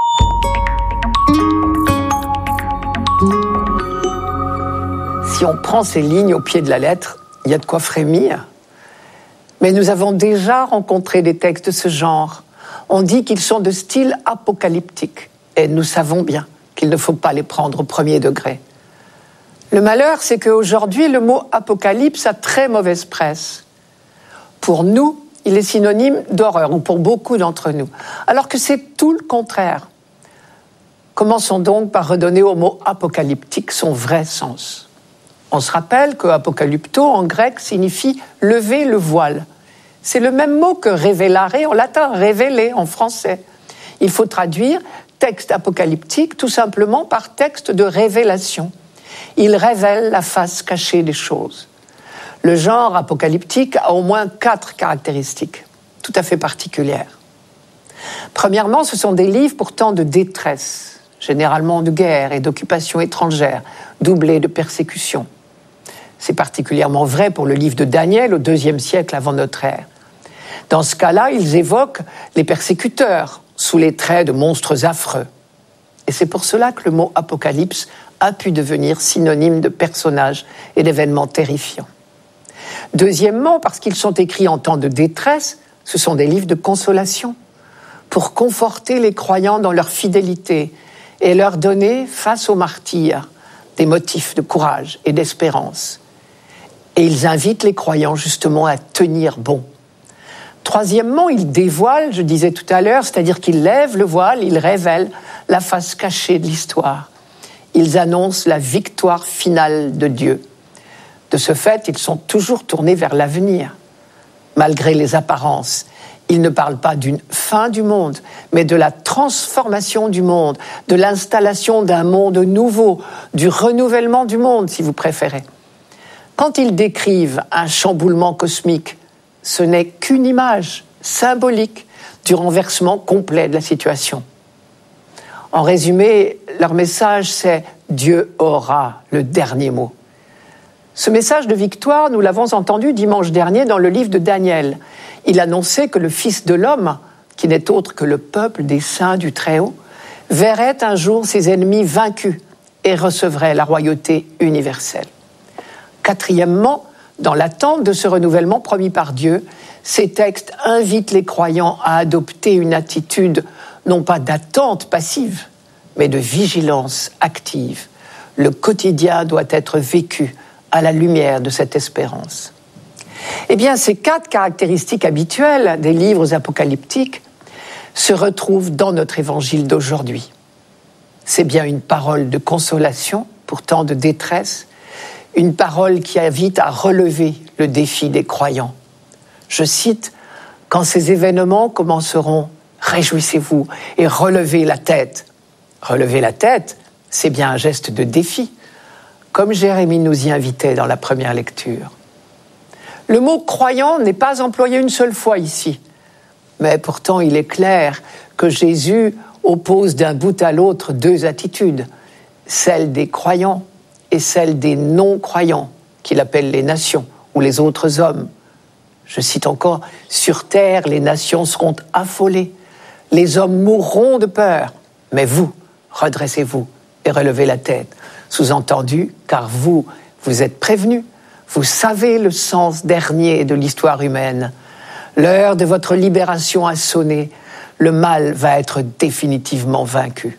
Si on prend ces lignes au pied de la lettre, il y a de quoi frémir. Mais nous avons déjà rencontré des textes de ce genre. On dit qu'ils sont de style apocalyptique. Et nous savons bien qu'il ne faut pas les prendre au premier degré. Le malheur, c'est qu'aujourd'hui, le mot apocalypse a très mauvaise presse. Pour nous, il est synonyme d'horreur, ou pour beaucoup d'entre nous. Alors que c'est tout le contraire. Commençons donc par redonner au mot apocalyptique son vrai sens. On se rappelle que apocalypto, en grec, signifie lever le voile. C'est le même mot que révélare en latin, révéler en français. Il faut traduire texte apocalyptique tout simplement par texte de révélation. Il révèle la face cachée des choses. Le genre apocalyptique a au moins quatre caractéristiques tout à fait particulières. Premièrement, ce sont des livres pourtant de détresse, généralement de guerre et d'occupation étrangère, doublés de persécutions. C'est particulièrement vrai pour le livre de Daniel au deuxième siècle avant notre ère. Dans ce cas-là, ils évoquent les persécuteurs sous les traits de monstres affreux. Et c'est pour cela que le mot apocalypse a pu devenir synonyme de personnages et d'événements terrifiants. Deuxièmement, parce qu'ils sont écrits en temps de détresse, ce sont des livres de consolation, pour conforter les croyants dans leur fidélité et leur donner, face aux martyrs, des motifs de courage et d'espérance. Et ils invitent les croyants justement à tenir bon. Troisièmement, ils dévoilent, je disais tout à l'heure, c'est-à-dire qu'ils lèvent le voile, ils révèlent la face cachée de l'histoire. Ils annoncent la victoire finale de Dieu. De ce fait, ils sont toujours tournés vers l'avenir. Malgré les apparences, ils ne parlent pas d'une fin du monde, mais de la transformation du monde, de l'installation d'un monde nouveau, du renouvellement du monde, si vous préférez. Quand ils décrivent un chamboulement cosmique, ce n'est qu'une image symbolique du renversement complet de la situation. En résumé, leur message, c'est « Dieu aura le dernier mot ». Ce message de victoire, nous l'avons entendu dimanche dernier dans le livre de Daniel. Il annonçait que le Fils de l'homme, qui n'est autre que le peuple des saints du Très-Haut, verrait un jour ses ennemis vaincus et recevrait la royauté universelle. Quatrièmement, dans l'attente de ce renouvellement promis par Dieu, ces textes invitent les croyants à adopter une attitude non pas d'attente passive, mais de vigilance active. Le quotidien doit être vécu à la lumière de cette espérance. Eh bien, ces quatre caractéristiques habituelles des livres apocalyptiques se retrouvent dans notre évangile d'aujourd'hui. C'est bien une parole de consolation pour tant de détresse, une parole qui invite à relever le défi des croyants. Je cite, « Quand ces événements commenceront, réjouissez-vous et relevez la tête. » Relever la tête, c'est bien un geste de défi, comme Jérémie nous y invitait dans la première lecture. Le mot « croyant » n'est pas employé une seule fois ici, mais pourtant il est clair que Jésus oppose d'un bout à l'autre deux attitudes, celle des croyants et celle des non-croyants, qu'il appelle les nations ou les autres hommes. Je cite encore, « Sur terre, les nations seront affolées, les hommes mourront de peur, mais vous, redressez-vous et relevez la tête. » Sous-entendu, car vous, vous êtes prévenus, vous savez le sens dernier de l'histoire humaine. L'heure de votre libération a sonné, le mal va être définitivement vaincu.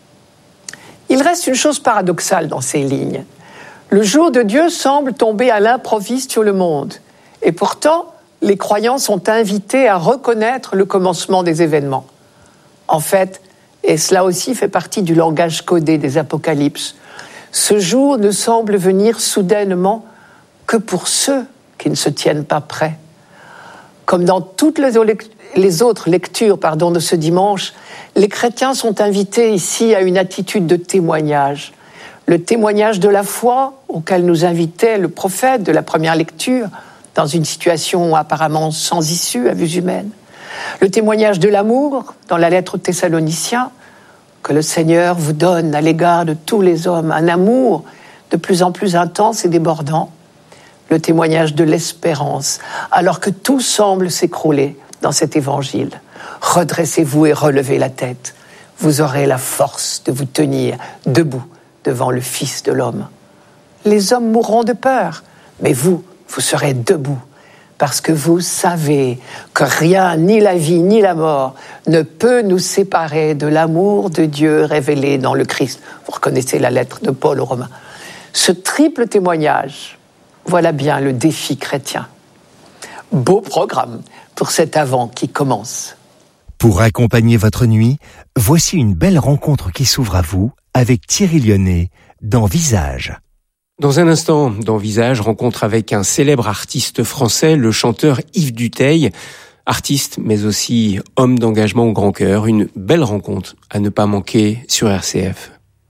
Il reste une chose paradoxale dans ces lignes. Le jour de Dieu semble tomber à l'improviste sur le monde. Et pourtant, les croyants sont invités à reconnaître le commencement des événements. En fait, et cela aussi fait partie du langage codé des apocalypses, ce jour ne semble venir soudainement que pour ceux qui ne se tiennent pas prêts. Comme dans toutes les autres lectures pardon, de ce dimanche, les chrétiens sont invités ici à une attitude de témoignage. Le témoignage de la foi auquel nous invitait le prophète de la première lecture, dans une situation apparemment sans issue à vue humaine. Le témoignage de l'amour, dans la lettre aux Thessaloniciens, que le Seigneur vous donne à l'égard de tous les hommes, un amour de plus en plus intense et débordant. Le témoignage de l'espérance, alors que tout semble s'écrouler dans cet évangile. Redressez-vous et relevez la tête. Vous aurez la force de vous tenir debout devant le Fils de l'homme. Les hommes mourront de peur, mais vous, vous serez debout, parce que vous savez que rien, ni la vie, ni la mort, ne peut nous séparer de l'amour de Dieu révélé dans le Christ. Vous reconnaissez la lettre de Paul aux Romains. Ce triple témoignage, voilà bien le défi chrétien. Beau programme pour cet Avent qui commence. Pour accompagner votre nuit, voici une belle rencontre qui s'ouvre à vous avec Thierry Lyonnais dans Visage. Dans un instant, dans Visage, rencontre avec un célèbre artiste français, le chanteur Yves Dutheil. Artiste, mais aussi homme d'engagement au grand cœur. Une belle rencontre à ne pas manquer sur R C F.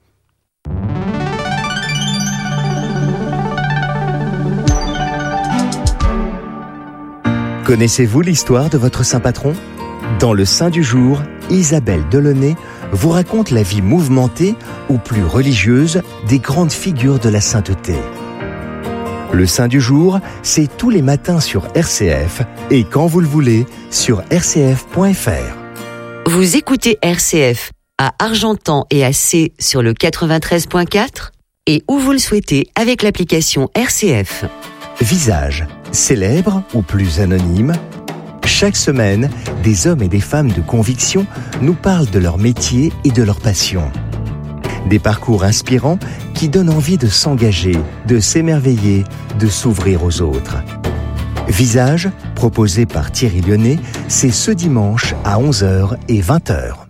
Connaissez-vous l'histoire de votre saint patron ? Dans le Saint du jour, Isabelle Delaunay vous raconte la vie mouvementée ou plus religieuse des grandes figures de la sainteté. Le Saint du jour, c'est tous les matins sur R C F et quand vous le voulez sur r c f point f r. Vous écoutez R C F à Argentan et à C sur le quatre-vingt-treize point quatre et où vous le souhaitez avec l'application R C F. Visage, célèbre ou plus anonyme, chaque semaine, des hommes et des femmes de conviction nous parlent de leur métier et de leur passion. Des parcours inspirants qui donnent envie de s'engager, de s'émerveiller, de s'ouvrir aux autres. Visage, proposé par Thierry Lyonnais, c'est ce dimanche à onze heures et vingt heures.